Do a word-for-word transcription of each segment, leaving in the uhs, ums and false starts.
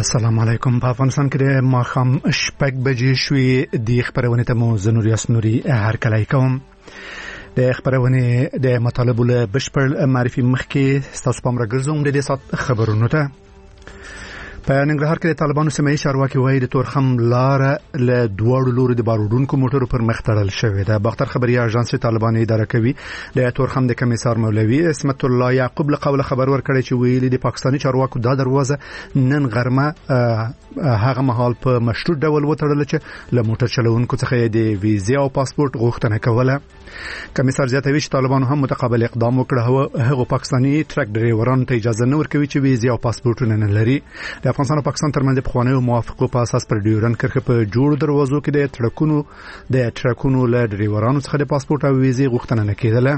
السلام علیکم. په افغانستان کې د ماښام شپږ بجې شوې د خبرونه ته مو زنور یاسنوري هر کله کوم. د خبرونه د مطالبو له بشپړ معرفي مخکې تاسو پام راګرځوم د دې سات خبرونو ته. په ننګرهار کې د طالبانو سیمه چارواکي وایي د تورخم لار له دوړو لوري د بارودونکو موټرو پر مخ تړل شوې ده. باختر خبري اژانس طالبان اداره کوي د تورخم د کمیسار مولوي اسمت الله یعقوب له قوله خبر ورکړی چې ویلي د پاکستاني چارواکو دا دروازه نن غرمه هغه مهال په مشروط ډول وتړل چې له موټر چلوونکو څخه د ویزې او پاسپورت غوښتنه کوله. کمیسار زیاتوي چې طالبانو هم متقابل اقدام وکړ هغه پاکستاني ټرک ډرایورانو ته اجازه نه ورکوي چې ویزې او پاسپورتونه نه لري. د افغانستان او پاکستان ترمنځ په خوانیو موافقو په اساس پر ډیورن کرښه په جوړ دروازو کې د ټرکونو د ټرکونو له ډرایورانو څخه د پاسپورت او ویزې غوښتنه نه کېدله.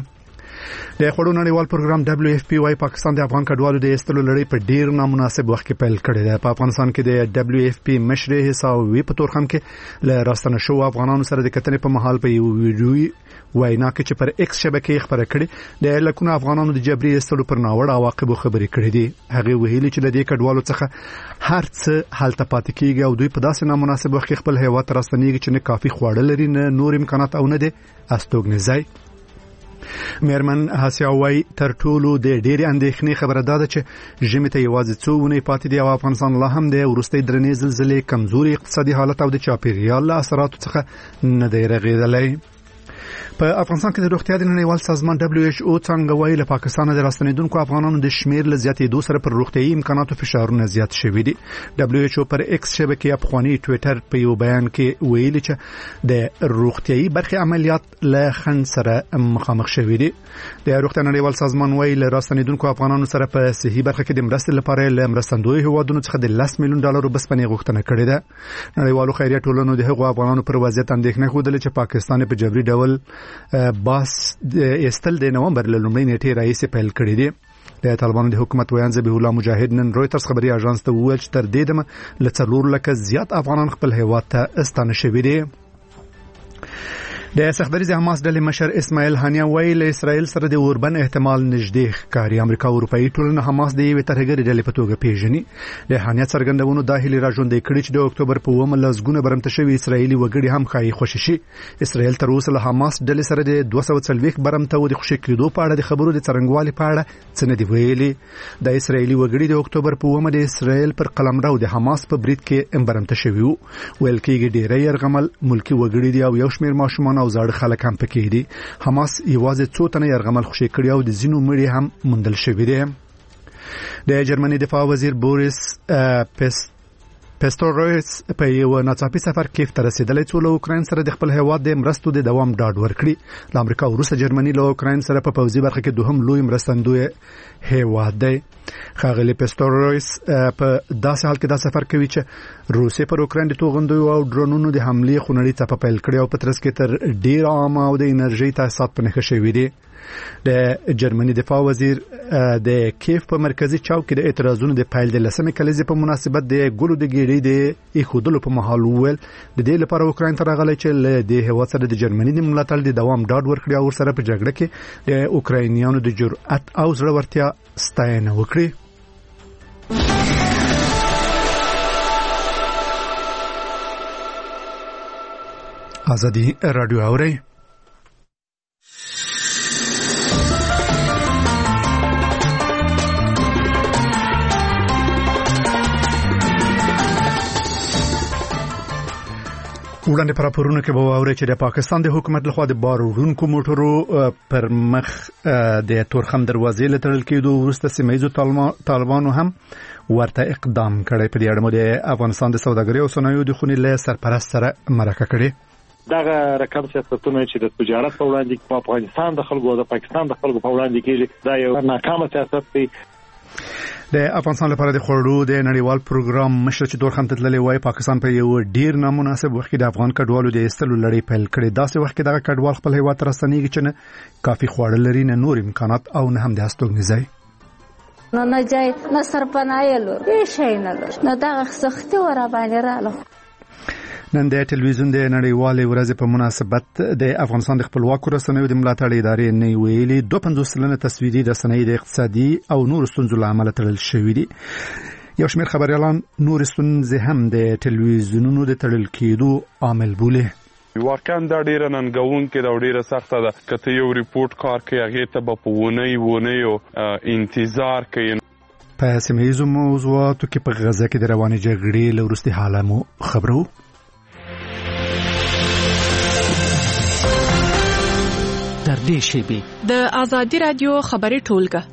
د خړو نړیوال پروګرام دبليو اف پی وايي پاکستان د افغان کډوالو د استلو لړۍ په ډیر نامناسب وخت کې پیل کړې ده. په افغانستان کې د دبليو اف پی مشر حساوي په تورخم کې له راستنه شو افغانانو سره د کتنې په محل په یو ویډیوي وینا کې چې پر ایکس شبکې خبره کړې د لکونو افغانانو د جبري استلو پر ناوړه عواقبو خبرې کړې دي. هغه ویلي چې د دې کډوالو څخه هر څه حالت پاتې کیږي او دوی په داسې نامناسب وخت کې خپل هیواد ته راستنېږي چې نه کافي خواړه لري نه نور امکانات او نه دي استوګنې ځای. مېرمن حسیاوي تر ټولو د ډېری اندېښنې خبره ده چې ژمي ته یوازې څو ونې پاتې دي او افغانستان لا هم د وروستۍ درنې زلزلې کمزوري اقتصادي حالت او د چاپیریال له اثراتو څخه نه دی رغېدلی. په افغانستان کې د روغتیا د نړیوال سازمان دبليو ایچ او څنګه وایي له پاکستان د راستنېدونکو افغانانو د شمیر له زیاتېدو سره پر روغتیايي امکاناتو فشارونه زیات شوي دي. دبليو ایچ او پر ایکس شبکې افغاني ټوئیټر په یو بیان کې ویلي چې د روغتیايي برخې عملیات له خنډ سره مخامخ شوي دي. د روغتیا نړیوال سازمان وایي له راستنېدونکو افغانانو سره په صحي برخه کې د مرستې لپاره له مرستندوی هیوادونو څخه د لس میلیون ډالرو بسپنې غوښتنه کړې ده. نړیوالو خیریه ټولنو د هغو افغانانو پر وضعیت اندېښنه ښودلې چې پاکستان په جبري ډول باس استل د نومبر له لومړۍ نیټې راهیسې پیل کړی دی. د طالبانو د حکومت ویان ذبیح الله مجاهد نن رویټرز خبري اژانس ته وویل چې تر دې دمه له څلور لکه زیات افغانان خپل هیواد ته استانه شوي دي. د سختدریز حماس ډلې مشر اسماعیل هانیه ویل له اسرائیل سره د اوربن احتمال نږدې ښکاري. امریکا او اروپאי ټولنه حماس د یوې ترهګرې ډلې په توګه پیژني. د هانیه څرګندونو د هیلې راژوندې کړي چې د اکتوبر په اوومه لسګونه برمته شوي اسرائیلي وګړي هم ښایي خوشي شي. اسرائیل تر اوسه له حماس ډلې سره د دوه سوه څلوېښت برمته او د خوشي کېدو په اړه د خبرو د څرنګوالي په اړه څه نه دي ویلي. د اسرائیلي وګړي د اکتوبر په اوومه د اسرائیل پر قلمرو د حماس په برید کې برمته شوي وو. ویل کېږي ډېری یرغمل ملکی وګړي دي او یو شمېر ماشومان او زاړه خلک هم کې دي. حماس یوازې څو تنه یرغمل خوشي کړي او د ځینو مړي هم موندل شوي دي. د جرمني دفاع وزیر بوریس پست پستورویس په یو ناڅاپي سفر کیف ته رسیدلی څو له اوکراین سره د خپل هیواد د مرستو د دوام ډاډ ورکړي. له امریکا وروسته جرمني له اوکراین سره په پوځي برخه کې دوهم لوی مرستندوی هیواد دی. ښاغلی پستورویس په داسې حال کې دا سفر کوي چې روسیې پر اوکراین د توغندیو او ډرونونو د حملې خونړۍ څپه پیل کړې او په ترڅ کې تر ډیر عامه او د انرژي تاسیسات په نښه شوي دي. د جرمني دفاع وزیر د کیف په مرکزی چوک کې د اعتراضونو د پیل د لسمې کلیزې په مناسبت د ګلو د ګیړې د ایښودلو په مهال وویل د دې لپاره اوکراین ته راغلی چې له دې هیواد سره د جرمني د ملاتړ د دوام ډاډ ورکړي او ورسره په جګړه کې د اوکراینیانو د جرأت او زړورتیا ستاینه وکړي. ازادي رادیو اوري. وړاندې پر راپورونو کې به واورئ چې د پاکستان د حکومت لخوا د بارودونکو موټرو پر مخ د تورخم دروازې له تړل کېدو وروسته سیمه ییزو طالبانو هم ورته اقدام کړی. په دې اړه مو د افغانستان د سوداګرۍ او صنایعو د خونې له سرپرست سره مرکه کړې. دغه رقم سیاستونه چې د تجارت په وړاندې په افغانستان د خلکو او د پاکستان د خلکو په وړاندې کېږي دا یو ناکامه سیاست دی. د افغانستان لپاره د خوړو د نړیوال پروګرام مشر چې تورخم ته تللی وای پاکستان په یو ډیر نامناسب وخت کې د افغان کډوالو د ایستلو لړۍ پیل کړې. داسې وخت کې دغه کډوال خپل هیواد ته راستنېږي چې نه کافي خواړه لري نه نور امکانات او نه هم د استوګنې ځای. نه نه ځای نه سرپناه لرو هیڅ شی نه لرو نه دغه سختي ور باندې رااله. نن د ټلویزیون د نړیوالې ورځې په مناسبت د افغانستان د خپلواکو رسنیو د ملاتړ ادارې نه ویلي دوه پنځوس سلنه تصویري رسنۍ د اقتصادي او نور ستونزو له امله تړل شوې دي. یو شمېر خبريالان نور ستونزې هم د ټلویزیونونو د تړل کېدو عامل بولي. واقعا دا ډیره ننګونکې دا ډیره سخته ده. کته یو ریپورت کار کوي هغه ته په ونی ونیو انتظار کوي. په سیمه‌ییزو موضوعاتو کې په غزه کې د روانې جګړې له وروستي حاله مو خبرو. در دې شیبې د آزادی رادیو خبري ټولګه.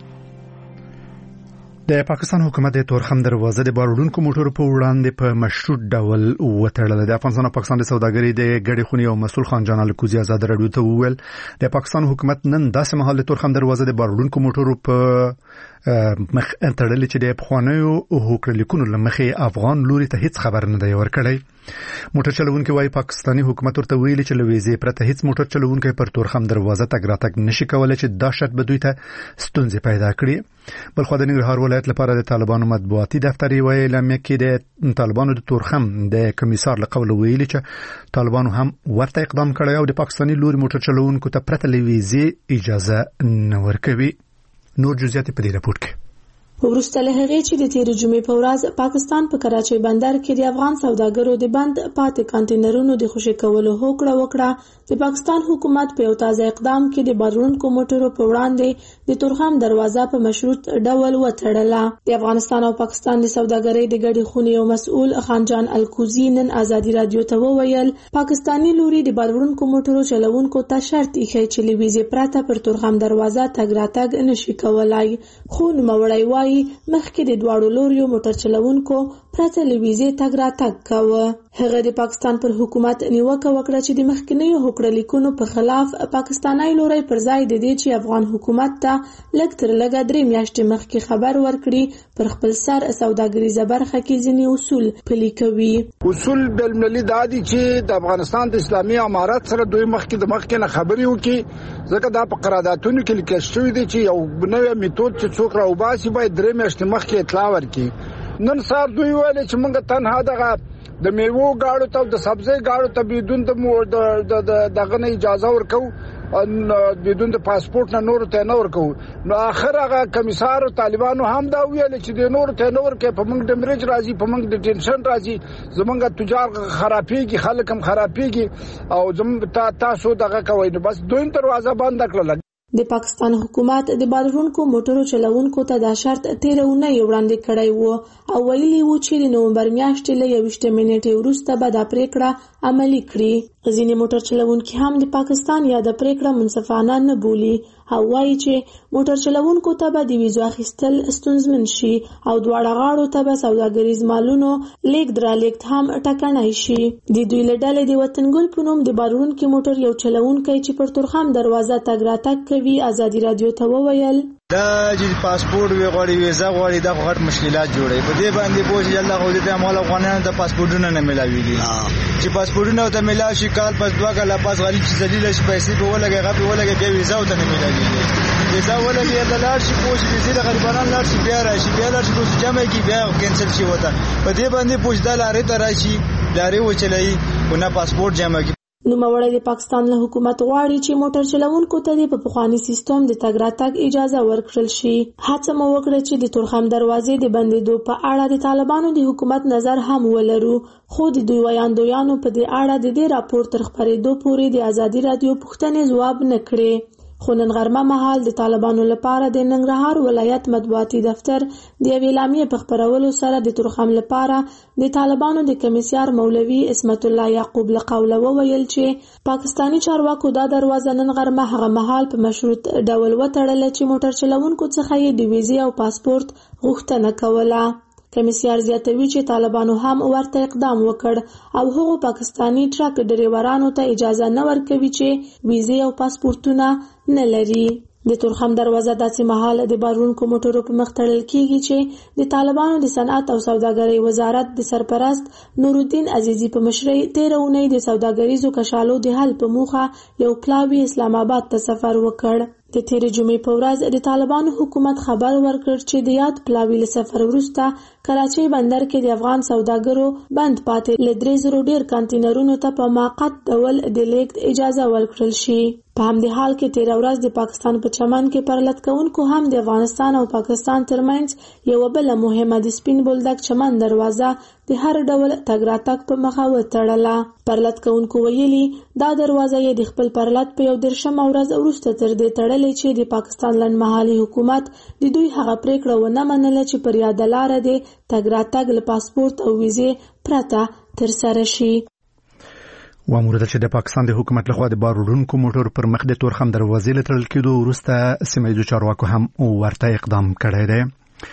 د پاکستان حکومت د تورخم دروازه د بارودونکو موټرو په وړاندې په مشروط ډول وتړله. د افغانستان او پاکستان د سوداګرۍ د ګډې خونې او مسؤل خان جان الکوزي آزاد رادیو ته وویل د پاکستان حکومت نن داسې مهال د تورخم دروازه د بارودونکو موټرو په مخ تړلې چې د پخوانیو هوکړلیکونو لمخې افغان لوري ته هیڅ خبر نه دی ورکړی. موټر چلوونکي وايي پاکستاني حکومت ورته ویلي چې لويزي پرته هیڅ موټر چلوونکي پر تورخم دروازه تګ راتګ نشي کولای چې دا شرط به دوی ته ستونزې پیدا کړي. بل خو د ننګرهار ولایت لپاره د طالبانو مطبوعاتي دفتر یې ویل چې د طالبانو د تورخم د کمیسار له قوله ویلي چې طالبانو هم ورته اقدام کړی او د پاکستاني لوري موټر چلوونکو ته پرته لويزي اجازه نه ورکوي. نور جزئیات په دې راپور کې. وروسته له هغې چې د تېرې جمعې په ورځ پاکستان په کراچۍ بندر کې د افغان سوداګرو د بند پاتې کانټینرونو د خوشي کولو هوکړه وکړه، د پاکستان حکومت په یو تازه اقدام کې د بارونکو موټرو په وړاندې د تورخم دروازه په مشروط ډول وتړله. د افغانستان او پاکستان د سوداګرۍ د ګډې خونې یو مسؤل خان جان الکوزي نن آزادي رادیو ته وویل پاکستاني لوري د بارونکو موټرو چلوونکو ته شرط ایښی چې له ویزې پرته پر تورخم دروازه تګ راتګ نشي کولای، خو نوموړی وایي مخکې د دواړو لوریو موټر چلوونکو پرته له ویزې تګ راتګ کاوه. هغه د پاکستان پر حکومت نیوکه وکړه چې د مخکنیو هوکړلیکونو په خلاف پاکستاني لوري پر ځای د دې چې افغان حکومت ته لږ تر لږه درې میاشتې مخکې خبر ورکړي پر خپل سر سوداګریزه برخه کې ځینې اصول پلي کوي. اصول بین‌المللي دا دي چې د افغانستان د اسلامي امارت سره دوی مخکې د مخکې نه خبرې وکړي، ځکه دا په قراردادونو کې لیکل شوی دی چې یو نوې میتود چې څوک راوباسي باید درې میاشتې مخکې اطلاع ورکړي. نن سار دوی ویل چې موږ تنها دغه د میوو گاړو ته د سبزی گاړو ته بدون د دغه نه اجازه ورکو، بدون د پاسپورت نه نور ته نه ورکو. نو اخر هغه کمیسار طالبانو هم دا ویل چې د نور ته نه ورکې په موږ د مرج راځي، په موږ د ټینشن راځي، زمونږ تجار خرابېږي، خلک هم خرابېږي او زموږ تاسو دغه کوي. نو بس دوی دروازه بند کړل. د پاکستان حکومت د بارونکو موټرو چلوونکو ته دا شرط تیره اونۍ وړاندې کړی و او ویلي و چې د نومبر میاشتې له یویشتمې نیټې وروسته به دا پریکړه عملي کړي. ځینې موټر چلوونکي هم د پاکستان یا د پریکړه منصفانه نه بولي او وایي چې موټر چلوونکو ته به د ویزو اخیستل ستونزمن شي او دواړه غاړو ته به سوداګریز مالونو لیږد رالېږد هم ټکنی شي. د دوی له ډلې د وطنګل په نوم د بارونکي موټر یو چلوونکی چې پر تورخم دروازه تګ راتګ کوي آزادي رادیو ته وویل دا چې پاسپورت وی غواړي ویزا غواړي دا غټ مشکلات جوړي. په دې باندې پوه الله خو دې مال افغانانو ته پاسپورتونه نه ملاويږي، چې پاسپورتونه ته ملاوي شي کال پس دوه کال پس غالي چې ذلیل شي پیسې په ولګي غبي ولګي بیا ویزا ته نه ملاويږي. ویزا ولګي د لار شي پوه شي ویزا د غریبانو لار شي بیا راشي بیا لار شي روز جمع کی بیا کینسل شي وته. په دې باندې پوه د لارې ته راشي لارې وچلای او نه پاسپورت جمع کی. نوموړی د پاکستان له حکومت غواړي چې موټر چلوونکو ته په پخواني سیستم د تګ راتګ اجازه ورکړل شي. هڅه مو وکړه چې د تورخم دروازې د بندېدو په اړه د طالبانو د حکومت نظر هم ولرو، خو د دوی ویاندویانو په دې اړه د دې راپور تر خپرېدو پورې د آزادي رادیو پوښتنې ځواب نه کړې. خو نن غرمه مهال د طالبانو لپاره د ننګرهار ولایت مطبوعاتي دفتر د یوې اعلامیې په خپرولو سره د تورخم لپاره د طالبانو د کمیسیار مولوي اسمت الله یعقوب له قوله وویل چې پاکستاني چارواکو دا دروازه نن غرمه هغه مهال په مشروط ډول وتړله چې موټر چلوونکو څخه یې د ویزې او پاسپورت غوښتنه کوله. کمیسیار زیاتوي چې طالبانو هم ورته اقدام وکړ او هغو پاکستاني ټرک ډریورانو ته اجازه نه ورکوي چې ویزې او پاسپورتونه نه لري. د تورخم دروازه داسې مهال د بارونکو موټرو په مخ تړل کیږي چې د طالبانو د صنعت او سوداګرۍ وزارت د سرپرست نورالدین عزیزي په مشرۍ تېره اونۍ د سوداګریزو کشالو د حل په موخه یو پلاوی اسلام آباد ته سفر وکړ. د تیرې جمعې په ورځ د طالبانو حکومت خبر ورکړ چې د یاد پلاوي له سفر وروسته کراچۍ بندر کې د افغان سوداګرو بند پاتې له درې زرو ډیر کانټینرونو ته په موقت ډول د لیږد اجازه ورکړل شي. په همدې حال کې تیره ورځ د پاکستان په چمن کې پرلط کوونکو هم د افغانستان او پاکستان ترمنځ یوه بله مهمه د سپین بولدک چمن دروازه د هر ډول تګ راتګ په مخه وتړله. پرلط کوونکو ویلي دا دروازه یې د خپل پرلط په یو دېرشمه ورځ وروسته تر دې تړلې چې د پاکستان لنډمهالي حکومت د دوی هغه پریکړه ونه منله چې پر یاده لاره د تګ راتګ له پاسپورت او ویزې پرته ترسره شي. وامور چې د پاکستان د حکومت لخوا د بار وړونکو موټر پر مخ د تورخم دروازې له تړل کېدو وروسته سیمه ییزو چارواکو هم ورته اقدام کړی دی.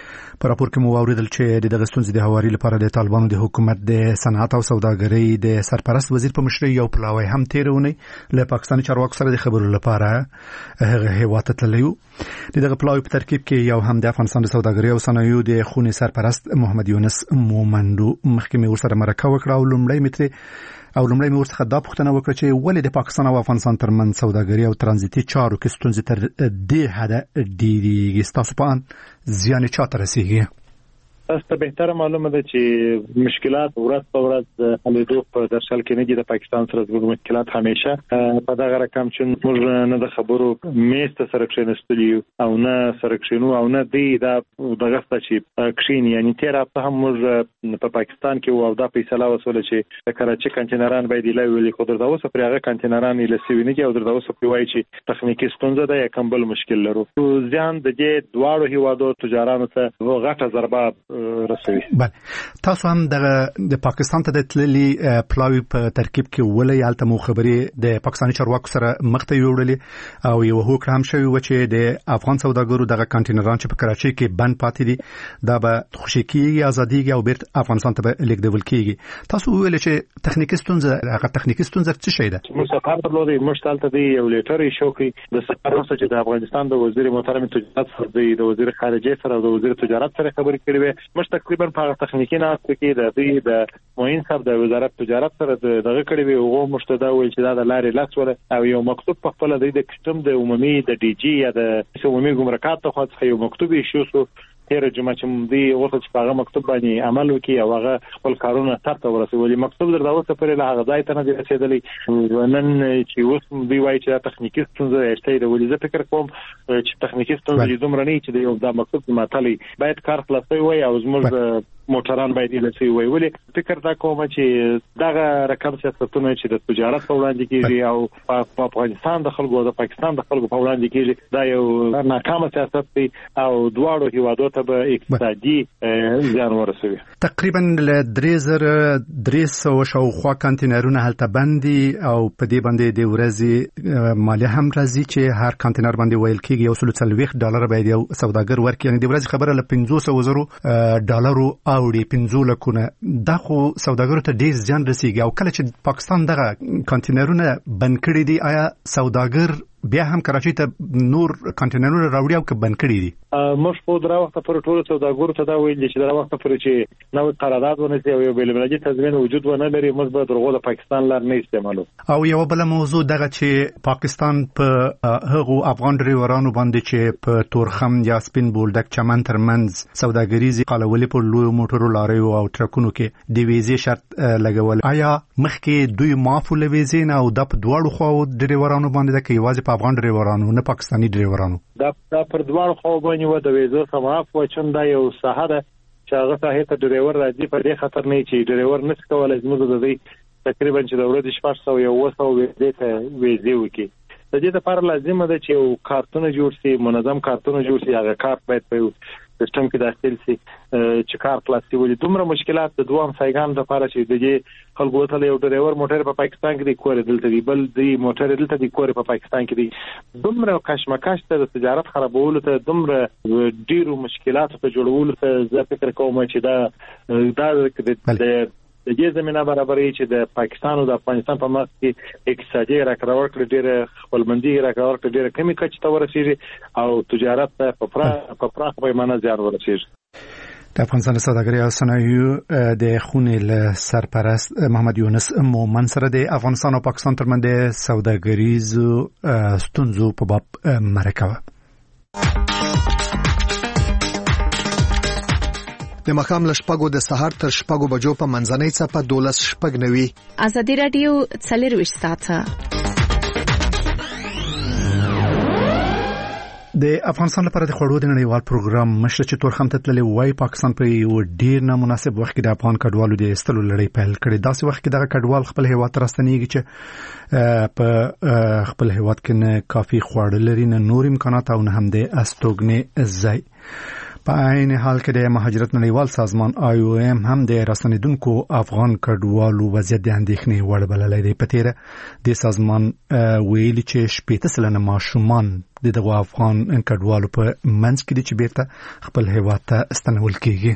په راپور کې مو واوریدل چې د دغه ستونزې د هواري لپاره د طالبانو د حکومت د صنعت او سوداګرۍ د سرپرست وزیر په مشرۍ یو پلاوی هم تیرونی له پاکستاني چارواکو سره د خبرو لپاره هغه هیواد ته تللی و. د دغه پلاوی په ترکیب کې یو هم د افغانستان د سوداګرۍ او صنایعو د خونې سرپرست محمد یونس مومندو مخکې مې ورسره مرکه وکړه او لومړی مې او لومړی مې ورڅخه دا پوښتنه وکړه چې ولې د پاکستان او افغانستان ترمنځ سوداګري او ترانزیتي چارو کې ستونزې تر دې حده ډېرېږي. ستاسو په اند زیان یې چاته رسېږي؟ تاسو ته بهتره معلومه ده چې مشکلات ورځ په ورځ حلېدو په درشل کې نه دي. د پاکستان سره زموږ مشکلات همیشه په دغه رقم چې موږ نه د خبرو میز ته سره کښېنستلي یو او نه سره کښېنو او نه دی دا دغه څه چې کښېني. یعنې تېره هفته هم موږ په پاکستان کې وو او دا فیصله وسوله چې د کراچۍ کانټینران باید ایله ویلي، خو در اوسه پرې هغه کانټینران ایله سوي نه دي او در اوسه پرې وایي چې تخنیکي ستونزه ده یا کوم بل مشکل لرو. زیان د دې دواړو هیوادو تجارانو ته غټه ضربه رسوي. بله، تاسو هم د پاکستان ته د تللي پلاوي په ترکیب کې ولې هلته مو خبرې د پاکستاني چارواکو سره مخ ته یوړلې او یوه هوکړه هم شوې وه چې د افغان سوداګرو دغه کانټینران چې په کراچۍ کې بند پاتې دي دا به خوشي کېږي، ازادېږي او بیرته افغانستان ته به لیږدول کېږي. تاسو وویل چې تخنیکي ستونزه هغه تخنیکي ستونزه څه شی ده؟ موږ سفر درلودی، موږ هلته دی یو لیټر ایشو کړی د سفر وروسته چې د افغانستان د وزیر محترم تجارت سره دی د وزیر خارجه سره او د وزیر تجارت سره خبرې کړې وې. موږ تقریبا په تخنیکی ناست کې د دوی د معین صاحب د وزارت تجارت سره دغه کړی وي او مشتدا ویل چې دا د لارې لاس ولا او یو مکتوب په خپل د کسټم د عمومي د ډي جی یا د عمومي ګمرکات ته خو یو مکتوب ایشو سو تیر جمعه چې دی ورته چې هغه مکتوب باندې عمل وکي او هغه خپل کارونه ترته ورسولي. مکتوب در داوته پر له هغه ځای ته نه رسیدلی نن چې اوس دی وایي چې تخنیکی ستونزه شته د ولې زه فکر کوم چې تخنیکی ستونزه دومره نه چې یو دا مکتوب ماتلی باید کار خلاصوي وای او زموږ موټران باید ایله سی وای. ولې فکر دا کوم چې دغه رقم سیاستونه چې د تجارت په وړاندې کېږي او په افغانستان د خلکو او د پاکستان د خلکو په وړاندې کېږي دا یو ناکامه سیاست دی او دواړو هیوادو به اقتصادي زیان ورسوي. تقریبا له درې زره درې سوه شاوخوا کانټینرونه هلته بند دي او په دې باندې د ورځې مالیه هم راځي چې هر کانټینر باندې ویل کېږي یو سل څلوېښت ډالره باید یو سوداګر ورکړي. یعنې د ورځې خبره له پنځو سوو زرو ډالرو اوړي، پنځو لکونه. دا خو سوداګرو ته ډېر زیان رسېږي او کله چې پاکستان دغه کانټینرونه بند کړي دي آیا سوداګر بیا هم کراچۍ ته نور کانټینرونه راوړي او که بند کړي دي؟ موږ په دغه وخت پورې ټولو سوداګرو ته دا ویل چې دغه وخت پورې چې نوې قرارداد ونیسي او یو بین‌المللي تضمین وجود ونه لري موږ به درغو د پاکستان لار نه استعمالو. او یو بل موضوع دغه چې پاکستان په هغو افغان ډریورانو باندې چې په تورخم یا سپین بولدک چمن ترمنځ سوداګریزې قالولې په لویو موټرو لاریو او ټرکونو کې د ویزې شرط لګول، آیا مخکې دوی معافو له ویزې نه او دا په دواړو خواو ډریورانو باندې ده که یوازې په افغان ډریورانو نه پاکستاني ډریورانو؟ دا پر دواړو خواو باندې و د ویزو څخه معاف و چون دا یو ساحه ده چې هغه ساحې ته ډریور راځي په دې خطر نه چې ډریور نشي کولای زموږ د دې تقریبا چې د ورځې شپږ سوه یا اووه سوه ویزې ته ویزې وکړي. د دې لپاره لازمه ده چې یو کارتونه جوړ شي، منظم کارتونه جوړ شي، هغه کارت باید په سیستم کې داخل شي چې کار خلاصي. ولې دومره مشکلات د دوه همسایګانو لپاره چې د دې خلکو ته یو ډریور موټر په پاکستان کې دی کور دلته دی بل دی موټر دلته دی کور په پاکستان کې دی، دومره کشمکش ته د تجارت خرابولو ته دومره ډیرو مشکلاتو ته جوړولو ته زه فکر کوم چې دا دا د د دې زمينه برابرې چې د پاکستان او د افغانستان په منځ کې اقتصادي راکړور کړي ډېر خپلمندي راکړور کړي ډېر کمی کچ ته ورسیږي او تجارت په پراخ په پراخ پیمانه زیات ورسیږي. د افغانستان سوداګرۍ او صنایعو د خونې له سرپرست محمد یونس مومن سره د افغانستان او پاکستان ترمنځ د سوداګریزو ستونزو په باب مرکه وه. د مخام له شپږو د سهار تر شپږو بجو په منځنۍ څپه دولس شپږ نوي. ازادي راډیو څلرویشت ساعته. د افغانستان لپاره د خوړو د نړیوال پروګرام مشر چې تورخم ته تللی وای پاکستان په یو ډیر نامناسب وخت کې د افغان کډوالو د استلو لړۍ پیل کړې. داسې وخت کې دغه کډوال خپل هیواد ته راستنیږي چې په خپل هیواد کې نه کافي خواړه لري، نه نور امکانات او نه هم د استوګنې ځای. په عین حال کې د مهاجرت نړیوال سازمان آی او ایم هم د راستنیدونکو افغان کډوالو وضعیت د اندېښنې وړ بللی دی. په تیره د سازمان ویلي چې شپېته سلنه ماشومان د دغه افغان کډوالو په منځ کې دي چې بیرته خپل هیواد ته ستنول کیږي.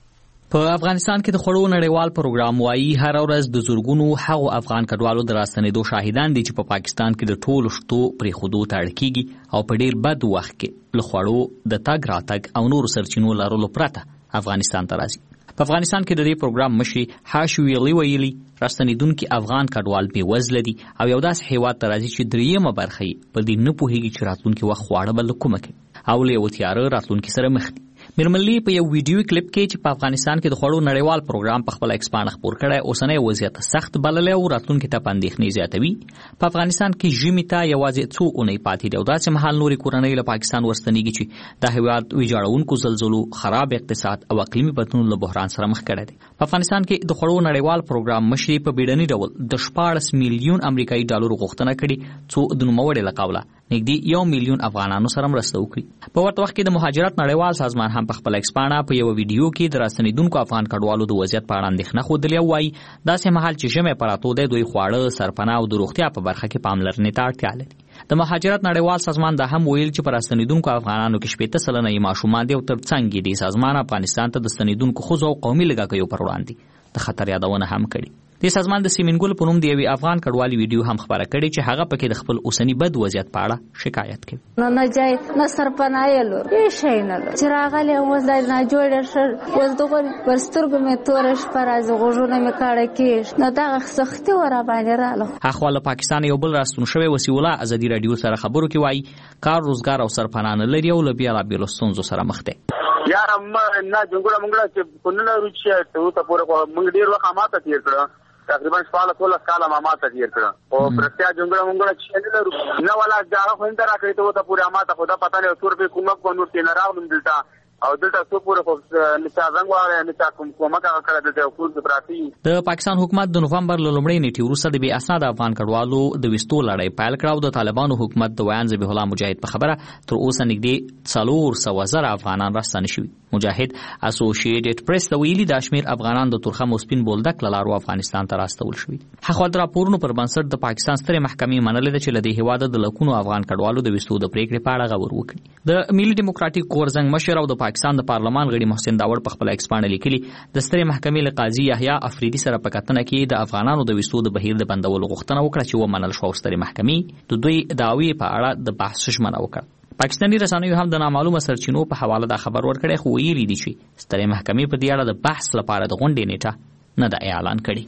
په افغانستان کې د خوړو نړیوال پروګرام وايي هر ورځ د زورګونو هغو افغان کډوالو د راستنېدو شاهدان دي چې په پاکستان کې د ټولو شتو پرې خودو ته اړ کیږي او په ډیر بد وخت کې له خوړو د تګ راتګ او نورو سرچینو لرلو پرته افغانستان ته راځي. په افغانستان کې د دې پروګرام مشر حاشویلی ویلي راستنېدونکي افغان کډوال بې وزله دي او یو داسې هیواد ته راځي چې دریمه برخه یې په دې نه پوهېږي چې راتلونکي وخت خواړه به له کومه کوي او له یوه تیاره راتلونکي سره مخ دي. میرمنلی په یو ویډیو کلیپ کې چې په افغانستان کې د خوړو نړیوال پروګرام په خپل ایکسپانډ خبر کړی اوسنی وضعیت سخت بللی او راتلونکي ته په اندېښنې زیاتوي. په افغانستان کې ژمي ته یوازې څو اونۍ پاتې دي او داسې مهال نورې کورنۍ له پاکستان ورستنېږي چې د هېواد ویجاړونکو زلزلو، خراب اقتصاد او اقلیمي بدلون له بحران سره مخ کړی دی. په افغانستان کې د خوړو نړیوال پروګرام مشري په بیړني ډول د شپاړس میلیون امریکایي ډالرو غوښتنه کړې څو د نوموړې له قوله نږدې یو میلیون افغانانو سره مرسته وکړي. په ورته وخت کې د مهاجرت نړیوال سازمان هم په خپل ایکسپانډ په یو ویډیو کې د راستنېدونکو افغان کډوالو د وضعیت په اړه اندېښنه ښودلې او وایي داسې مهال چې ژمی په راتلو دی دوی خواړه، سرپناه او د روغتیا په برخه کې پاملرنې ته اړتیا لري. د مهاجرت نړیوال سازمان دا هم ویل چې په راستنېدونکو افغانانو کې شپېته سلنه یې ماشومان دي او تر څنګ یې د سازمان افغانستان ته د ستنېدونکو ښځو او قومي لږکیو پر وړاندې د خطر یادونه هم کړې. د سازمان د سیمینګل په نوم د یوې افغان کډوالي ویډیو هم خبره کړې چې هغه پکې د خپل اوسني بد وضعیت په اړه شکایت کوي. نه نه ځای نه سرپناه یې لور هیڅ شی نه لرو چې راغلی اوس دا ناجوړه ښه اوس دغه پر سترګو مې توره شپه راځي غوږونه مې کاڼه کېږي نو دغه سختي ور باندې راغله. اخوا له پاکستان یو بل راستون شوی وسیع الله ازادي رادیو سره خبرو کې وایي کار روزګار او سرپناه نه لري او له بېلابېلو ستونزو سره مخ دی. یاره نه جونګړه مونګړه چې کونډه روچي ته ته پورې مونږ ډیر وخت ماته تیر کړه تقریبا شپاله ټول کاله ما ماته تیر کړه او پرتیا جونګړه مونګړه چې نه لرو نه ولا ځای خو انده راکړی ته ته پورې ماته خدا پتا نه تور به کومه کو نور تین راغلم دلته او دلته څو پورې خو نڅا زنګ واره نڅا کوم کومه کا کړه دلته خپل پراتی. د پاکستان حکومت د نوفمبر لومړۍ نیټې وروسته د بې اسناد افغان کډوالو د وستو لړۍ پیل کړه او د طالبانو حکومت د ویان ذبیح الله مجاهد په خبره تر اوسه نږدې څلور سوه زره افغانان راستانه شوي. مجاهد اسوسییټډ پریس ته ویلي دا شمیر افغانان د تورخم او سپین بولدک له لارو افغانستان ته راستول شوي. هغه د راپورونو پر بنسټ د پاکستان سترې محکمې منلې ده چې له دې هېواده د لکونو افغان کډوالو د وستو د پریکړې په اړه غور وکړي. د ملي ډیموکراټیک غورځنګ مشر او د پاکستان د پارلمان غړي محسن داوړ په خپل ایکسپانډ لیکلي د سترې محکمې له قاضي یحیی افریدي سره په کتنه کې د افغانانو د وستو د بهیر د بندولو غوښتنه وکړه چې ومنل شوه او سترې محکمې د دوی دعوې په اړه د بحث ژمنه وکړه. پاکستاني رسنیو هم د نامعلومه سرچینو په حواله دا خبر ورکړی خو ویلي دي چې سترې محکمې په دې اړه د بحث لپاره د غونډې نیټه نه ده اعلان کړې.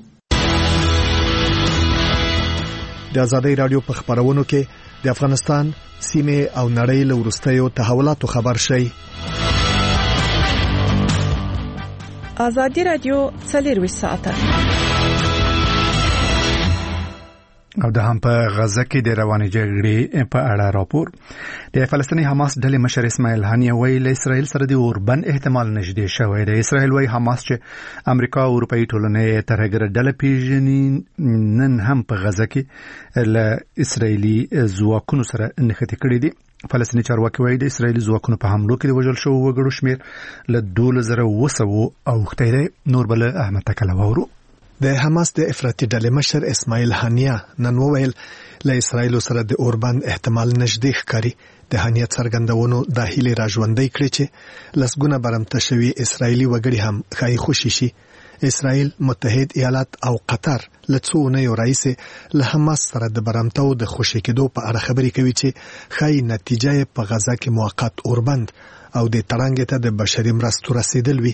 د ازادۍ راډیو په خبرونو کې د افغانستان سیمه او نړۍ له وروستیو تحولاتو خبر شي. ازادي راډیو څلرویشت ساعته او د هم په غزه کې د روانې جګړې په اړه راپور. د فلسطیني حماس ډلې مشر اسماعیل هانیه وایي له اسرائیل سره د اوربند احتمال نږدې شوی دی. اسرائیل وایي حماس چې امریکا او اروپایي ټولنې ترهګر ډله پیژني نن هم په غزه کې له اسرائیلي ځواکونو سره نښتې کړې دي. فلسطیني چارواکي وایي د اسرائیلي ځواکونو په حملو کې د وژل شوو وګړو شمېر له دولس زره اوه سوو اوښتی دی. نور به له احمد تکله واورو. د حماس د افراطي ډلې مشر اسماعیل هانیه نن وویل له اسرائیل سره د اوربند احتمال نږدې ښکاري. د هانیه څرګندونو د هیلې راژوندۍ کړې چې لسګونه برمته شوي اسرائیلي وګړي هم ښایي خوشي شي. اسرائیل، متحد ایالات او قطر له څو اونیو راهیسې له حماس سره د برمتو د خوشي کېدو په اړه خبرې کوي چې ښایي نتیجه په غزه کې موقت اوربند او د تړنګ ته د بشري مرستو رسیدل وي.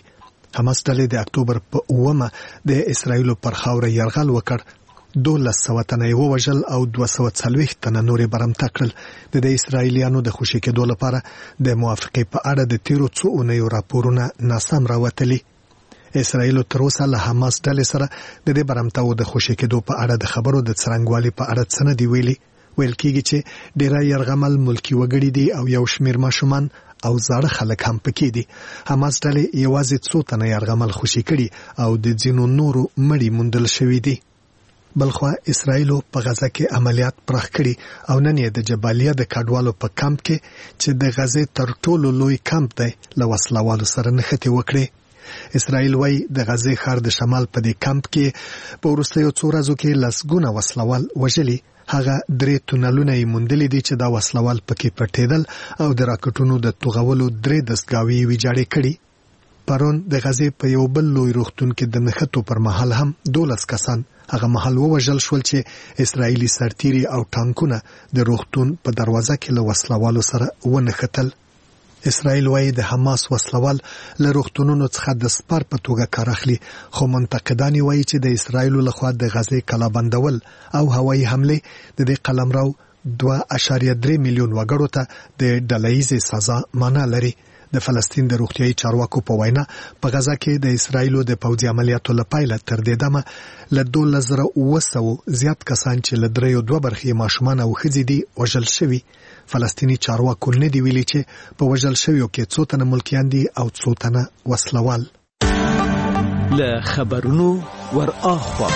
حماس ډلې د اکتوبر په اومه د اسرایل پر خاوره یرغل وکړ. دولس سوه تنه یې ووژل او دوه سوه څلوېښت تنه نورې برمته کړل. د دې اسرایلیانو د خوشي کېدو لپاره د موافقې په اړه د تیرو څو اونیو راپورونه ناسم راوتلي. اسرایل تر اوسه له حماس ډلې سره د دې برمتاو د خوشي کېدو په اړه د خبرو د څرنګوالي په اړه څه نه دی ویلي. ویل کېږي چې ډېری یرغمل ملکي وګړي دي او یو شمېر ماشومان او زاړه خلک هم پکې دي. حماس ډلې یوازې څو تنه یرغمل خوشي کړي او د ځینو نورو مړي موندل شوي دي. بلخوا اسرایل په غزه کې عملیات پراخ کړي او نن یې د جبالیه د کډوالو په کمپ کې چې د غزې تر ټولو لوی کمپ دی له وسلوالو سره نښتې وکړي. اسرایل وايي د غزې ښار د شمال په دې کمپ کې په وروستیو څو ورځو کې لسګونه وسلوال وژلي. هغه درې تونلونه یې موندلي دي چې دا وسلوال پکې پټېدل او د راکټونو د توغولو درې دستګاوې یې ویجاړې کړي. پرون د غزې په یو بل لوی روغتون کې د نښتو پر مهال هم دولس کسان هغه مهال ووژل شول چې اسرایلی سرتیري او ټانکونه د روغتون په دروازه کې له وسلوالو سره ونښتل. اسرایل وايي د حماس وسلوال له روغتونونو څخه د سپر په توګه کار اخلي، خو منتقدان وايي چې د اسرایل لخوا د غزې کلابندول او هوایي حمله د دې قلمرو دوه اشاریه درې میلیون وګړو ته د ډلهیزې سزا معنا لري. د فلسطین د روغتیايي چارواکو په وینا په غزا کې د اسرایلو د پوځي عملیاتو لپاره تر دې دمه له دولس زره اوه سوه زیات کسان چې له دریو دوه برخې ماشومان او ښځې دي وژل شوي. فلسطیني چارواکو نه دی ویلي چې په وژل شویو کې څو تنه ملکیان دي او څو تنه وسلوال. له خبرونو ور اخوا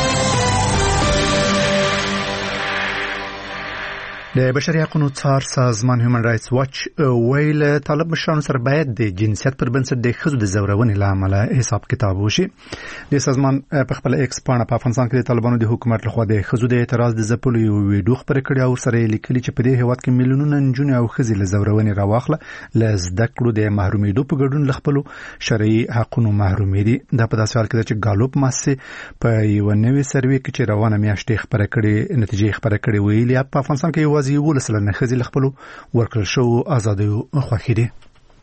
د بشري حقوقو څار سازمان هیومن رائټس واچ ویل طالب مشرانو سره باید د جنسیت پر بنسټ د ښځو د زورونې له امله حساب کتاب وشي. د سازمان په خپل ایکس پاڼه په افغانستان کې د طالبانو د حکومت لخوا د ښځو د اعتراض د ځپلو یو ویډیو خپره کړې او سره لیکلي چې په دې هیواد کې میلیونونه نجونې او ښځې له زورونې راواخله له زده کړو د محرومېدو په ګډون له خپلو شرعي حقونو محرومې دي. دا په داسې حال کې چې ګالوپ مؤسسې په یو نوې سروې کې چې روانه میاشتې خپره کړې نتیجې خپره کړې ویلي په افغانستان کې یوولس سلنه ښځې له خپلو ورکړل شوو ازادیو خوښې دي.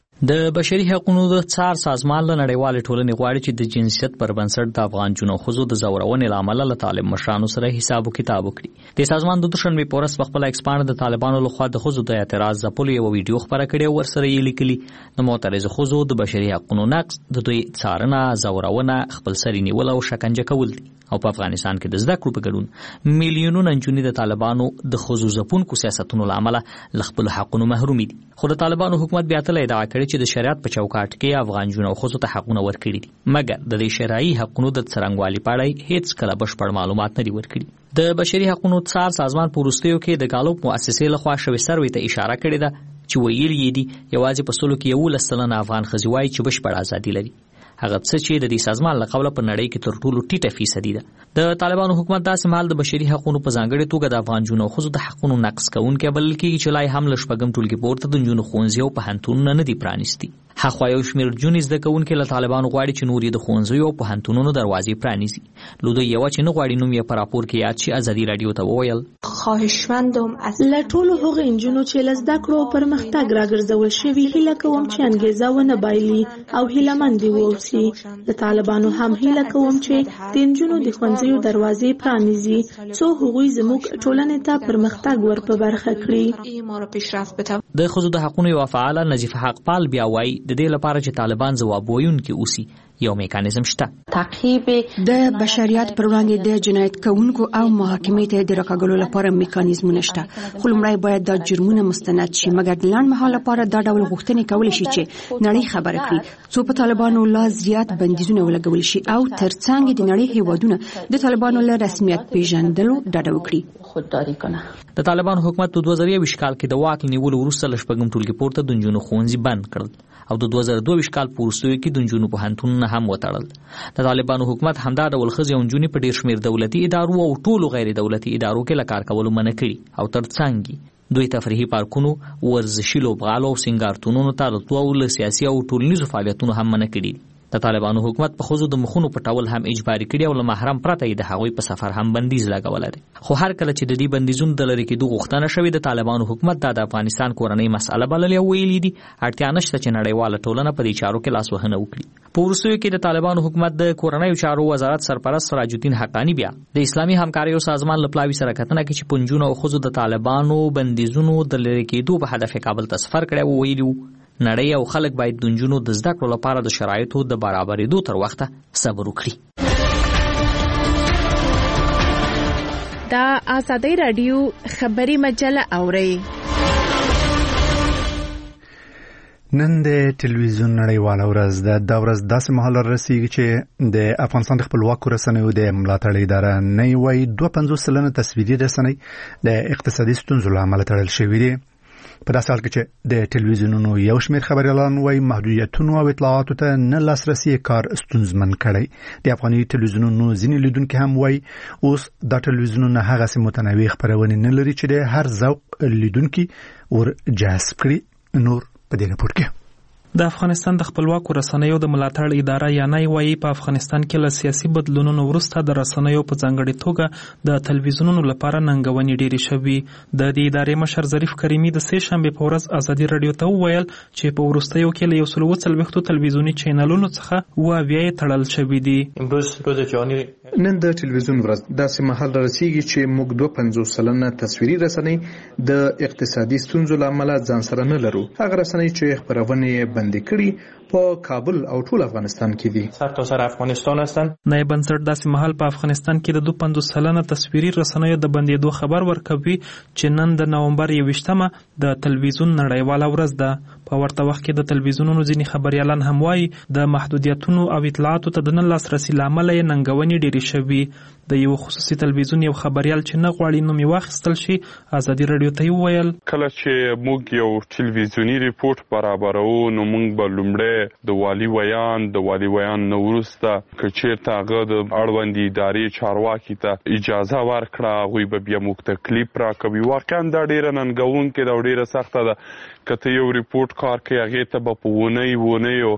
د بشري حقوقو د څار سازمان له نړیوالې ټولنې غواړي چې د جنسیت پر بنسټ د افغان جنو ښځو د زورونې له امله له طالب مشرانو سره حساب و کتاب وکړي. د سازمان د دوشنبې په ورځ په خپل ایکس پاڼه د طالبانو لخوا د ښځو د اعتراض ځپلو یو ویډیو خپره کړې او ورسره یې لیکلي د معترضو ښځو د بشري حقوقو نقض د دوی څارنه، زورونه، خپلسري نیول او شکنجه کول دي. او په افغانستان کې د زده کړو په ګډون میلیونونه نجونې د طالبانو د ښځو ځپونکو سیاستونو له امله له خپلو حقونو محرومې دي. خو د طالبانو حکومت بیا تل ادعا کړې چې د شریعت په چوکاټ کې افغان جنو ښځو ته حقونه ورکړي دي، مګر د دې شرعي حقونو د څرنګوالي په اړه هیڅ کله بشپړ معلومات نه دي ورکړي. د بشري حقوقو څار سازمان په وروستیو کې د ګالوپ مؤسسې لخوا شوې سروې ته اشاره کړې ده چې ویل یې دي یوازې په سلو کې یولس سلنه افغان ښځې وایي چې بشپړ ازادي لري. هغه څه چې د دې سازمان له قوله په نړۍ کې تر ټولو ټیټه فیصدي ده. د طالبانو حکومت داسې مهال د بشري حقوقو په ځانګړې توګه د افغان جنو ښځو د حقونو نقض کوونکی بلل کېږي چې لا یې هم له شپږم ټولګي پورته د نجونو ښوونځي او پوهنتونونه نه دي پرانیستي. هاخوا یو شمېر نجونې زده کوونکي له طالبانو غواړي چې نور یې د ښوونځیو او پوهنتونونو دروازې پرانیزي. لو دوی یوه چې نه غواړي نوم یې په راپور کې یاد شي ازادي راډیو ته وویل خواهشمندم له ټولو هغو نجونو چې له زده کړو او پرمختګ راګرځول شوي هیله کوم چې انګېزه ونه بایلي او هیلهمندې واوسي. د طالبانو هم هیله کوم چې د نجونو د ښوونځیو دروازې پرانیزي څو هغوی زموږ ټولنې ته پرمختګ ور په برخه کړي. د ښځو د حقونو یوه فعاله نظیفه حقپال بیا وایي د دې لپاره چې طالبان ځواب ویونکي اوسي یو میکانیزم شته. تعقیب د بشریت پر وړاندې د جنایت کوونکو او محاکمې ته د راکاږلو لپاره میکانیزمونه شته، خو لومړی باید دا جرمونه مستند شي. مګر د لنډ مهال لپاره دا ډول غوښتنې کولی شي چې نړۍ خبره کړي څو په طالبانو لا زیات بندیزونه ولګول شي او ترڅنګ د نړۍ هیوادونه د طالبانو له رسمیت پیژندلو ډډه وکړي. خودداري کنه. د طالبانو حکومت په دوه زره یو کال کې د واک نیولو وروسته له شپږم ټولګي پورته د نجونو ښوونځي بند کړل او د دوه زره دوه کال په وروستیو کې د نجونو پوهنتونونه هم وتړل. د طالبانو حکومت همدا ډول ښځې او نجونې په ډېر شمېر دولتي ادارو او ټولو غیر دولتي ادارو کې له کار کولو منع کړي او ترڅنګ دوی تفریحي پارکونو، ورزشي لوبغالو او سینګارتونونو ته راتلو او له سیاسي او ټولنیزو فعالیتونو هم منع کړي. د طالبانو حکومت په ښځو د مخونو پټول هم اجباري کړي او له محرم پرته یې د هغوی په سفر هم بندیز لګولی دی. خو هر کله چې د دې بندیزونو د لرې کېدو غوښتنه شوې د طالبانو حکومت دا د افغانستان کورنۍ مسأله بللې او ویلي دي اړتیا نشته چې نړیواله ټولنه په دې چارو کې لاسوهنه وکړي. په وروستیو کې د طالبانو حکومت د کورنیو چارو وزارت سرپرست سراج الدین حقانی بیا د اسلامي همکاریو سازمان لپلاوي سره کتنه کې چې پنځونه او خزو د طالبانو بندیزونو د لری کېدو په هدف کابل ته سفر کړی و ویلو نړۍ او خلک باید د نجونو د زده کړو لپاره د شرایطو د برابرېدو تر وخته صبر وکړي. دا آزادی رادیو خبری مجله اوري. نن د ټلویزیون نړیواله ورځ ده. دا ورځ داسې مهال رسیږي چې د افغانستان د خپلواکو رسنیو د ملاتړ اداره نه وایي دوه پنځوس سلنه تصویري رسنۍ د اقتصادي ستونزو له امله تړل شوي دي. په داسې حال کې چې د ټلویزیونونو یو شمېر خبریالان وایي محدودیتونو او اطلاعاتو ته نه لاسرسي کار ستونزمن کړی. د افغاني ټلویزیونونو ځینې لیدونکي هم وایي اوس دا ټلویزیونونه هغسې متنوع خپرونې نه لري چې د هر ذوق لیدونکي ور جذب کړي. نور په دې راپور کې د افغانستان د خپلواکو رسنیو د ملاتړ اداره یا نه وایي په افغانستان کې له سیاسي بدلونونو وروسته د رسنیو په ځانګړي توګه د تلویزیونونو لپاره ننګونې ډېرې شوي. د دې ادارې مشر ظریف کریمي د سې شنبې په ورځ ازادي رادیو ته وویل چې په وروستیو کې له یو سل اووه څلوېښتو تلویزیوني چینلونو څخه اووه اویا یې تړل شوي دي. نن د ټلویزیون ورځ داسې مهال رسیږي چې موږ دوه پنځوس سلنه تصویري رسنۍ د اقتصادي ستونزو له امله ځان سره نه لرو. هغه رسنۍ چې خپرونې بندي کړي په کابل او ټول افغانستان کې دي. سرتاسر افغانستان هستند. نایب بنسټ داسې مهال په افغانستان کې د دوه پنځوس سلنه تصویري رسنیو د بندېدو خبر ورکوي چې نن د نومبر یوویشتمه د تلویزیون نړیواله ورځ ده. په ورته وخت کې د تلویزیونونو ځینې خبریالان هم وایي د محدودیتونو او اطلاعاتو ته د نه لاسرسي له امله یې ننګونې ډېرې شوي. د یو خصوصي تلویزیون یو خبریال چې نه غواړي نوم یې واخیستل شي ازادي رادیو ته وویل کله چې موږ یو ټلویزیوني ریپورت برابرو نو موږ به لومړی د والي ویان د والي ویان نه وروسته که چېرته هغه د اړوندې ادارې چارواکي ته اجازه ورکړه هغوی به بیا موږ ته کلیپ راکوي. واقعا دا ډېره ننګونکې ده او ډېره سخته ده. که ته یو ریپورت کار کوي هغې ته به په اونۍ اونیو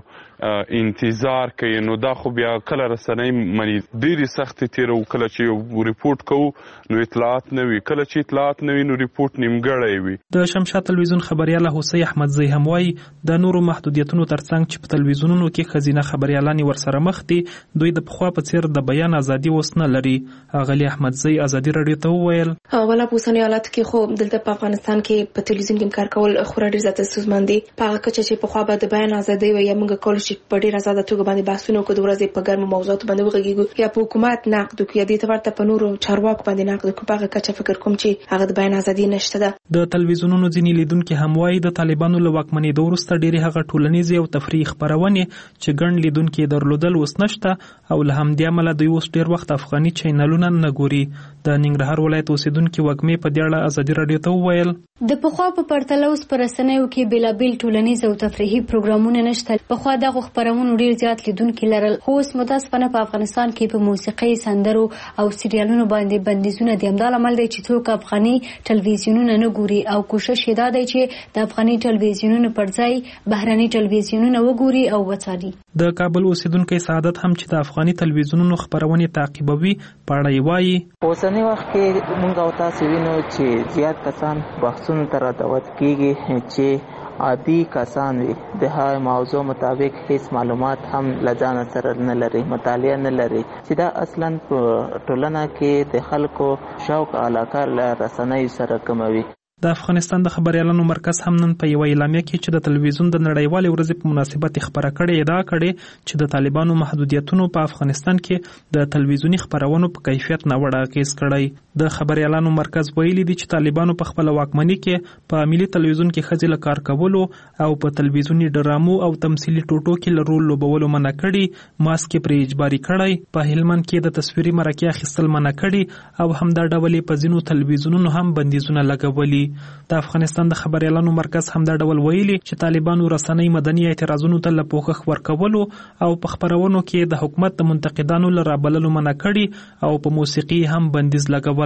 انتظار کوي نو دا خو بیا کله رسنۍ مني ډېرې سختې تېرو. کله چې یو ریپورت کوو نو اطلاعات نه وي، کله چې اطلاعات نه وي نو ریپورت نیمګړی وي. د شمشاد تلویزیون خبریاله حوسی احمدزی هم وایي د نورو محدودیتونو ترڅنګ چې په تلویزیونونو کې ښځینه خبریالانې ورسره مخ دي دوی د پخوا په څېر د بیان ازادي اوس نه لري. اغلي احمدزی ازادي رادیو ته وویل اوله په اوسني حالت کې خو دلته په افغانستان کې په تلویزیون کې کار کول خورا ډېر زیات ستونزمن دي. په هغه کچه چې پخوا به د بیان ازادي وي یا موږ کول شي په ډېر آزاده توګه باندې بحثونه وکړو د ورځې په ګرمو موضوعاتو باندې وغږیږو یا په حکومت نقد وکړو یا دې ته ورته په نورو چارواکو باندې نقد وکړو. په هغه کچه فکر کوم چې هغه د بیان ازادي نشته ده. د تلویزیونونو ځینې لیدونکي هم وایي د طالبانو له واکمنېدو وروسته ډېرې هغه ټولنیزې او تفریحي خپرونې چې ګڼ لیدونکي یې درلودل اوس نشته او له همدې امله دوی اوس ډېر وخت افغاني چینلونه نه ګوري. د ننګرهار ولایت اوسېدونکي وږمې په دې اړه ازادي رادیو ته وویل د پخوا په پرتله اوس په رسنیو کې بېلابېل ټولنیز او تفریحي پروګرامونه نشته. پخوا دغو خپرونو ډېر زیات لیدونکي لرل خو اوس متاسفانه په افغانستان کې په موسیقۍ، سندرو او سریالونو باندې بندیزونه دي. همدا لامل دی چې څوک افغاني ټلویزیونونه نه ګوري او کوشش یې دا دی چې د افغاني ټلویزیونونو پر ځای بهرني ټلویزیونونه وګوري او وڅاري. د کابل اوسېدونکی سعادت هم چې د افغاني ټلویزیونونو خپرونې تعقیبوي په اړه یې وایي اوسني وخت کې موږ او تاسو وینو چې زیات کسان بحثونو ته راوت کېږي چې عادي کسان وي د هغه موضوع مطابق هیڅ معلومات هم لځان سره نه لري، مطالعه نه لري چې دا اصلا په ټولنه کې د خلکو شوق علاقه له رسنۍ سره کموي. د افغانستان د خبریالانو مرکز هم نن په یوه اعلامیه کې چې د تلویزیون د نړیوالې ورځې په مناسبت خبره کړې ادعا کړې چې د طالبانو محدودیتونو په افغانستان کې د تلویزیوني خپرونو په کیفیت ناوړه اغېز کړی. د خبریالانو مرکز ویلي دي چې طالبانو په خپل واکمنۍ کې په ملي تلویزیون کې ښځې له کار کولو او په تلویزیوني ډرامو او تمثیلي ټوټو کې له رول لوبولو منع کړي، ماسک پرې اجباري کړی، په هلمند کې د تصویري مرکې اخیستل منع کړي او همدا ډول په ځینو تلویزیونونو هم بندیزونه لګولي. د افغانستان د خبریالانو مرکز همدا ډول ویلي چې طالبانو رسنۍ مدني اعتراضونو ته له پوښښ ورکولو او په خپرونو کې د حکومت د منتقدانو له رابللو منع کړي او په موسیقي هم بندیز لګولی.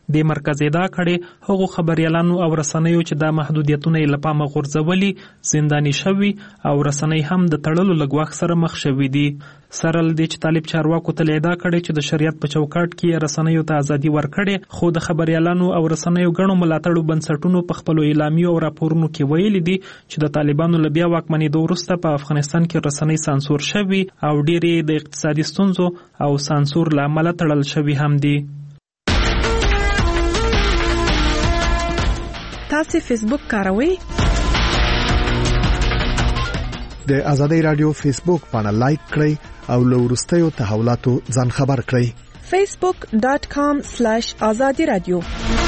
د مرکز ادعا کړي هغو خبريالانو او رسنیو چې د محدودیتونو لپاره غورځولي زنداني شوي او رسنۍ هم د تړلو لګوخ سره مخ شوي دي. سرل د چې طالب چارواکو ته ادعا کړي چې د شریعت په چوکاټ کې رسنیو ته ازادي ورکړي، خو د خبريالانو او رسنیو غنو ملاتړو بنسټونو په خپل اعلامیو او راپورونو کې ویلي دي چې د طالبانو له بیا واکمنېدو وروسته په افغانستان کې رسنۍ سانسور شوي او ډېرې د اقتصادي ستونزو او سانسور له امله تړل شوي هم دي. تاسو فیسبوک کاروئ؟ د ازادي رادیو فیسبوک باندې لایک کړئ او له وروستیو تحولاتو ځان خبر کړئ. facebook dot com slash azadi radio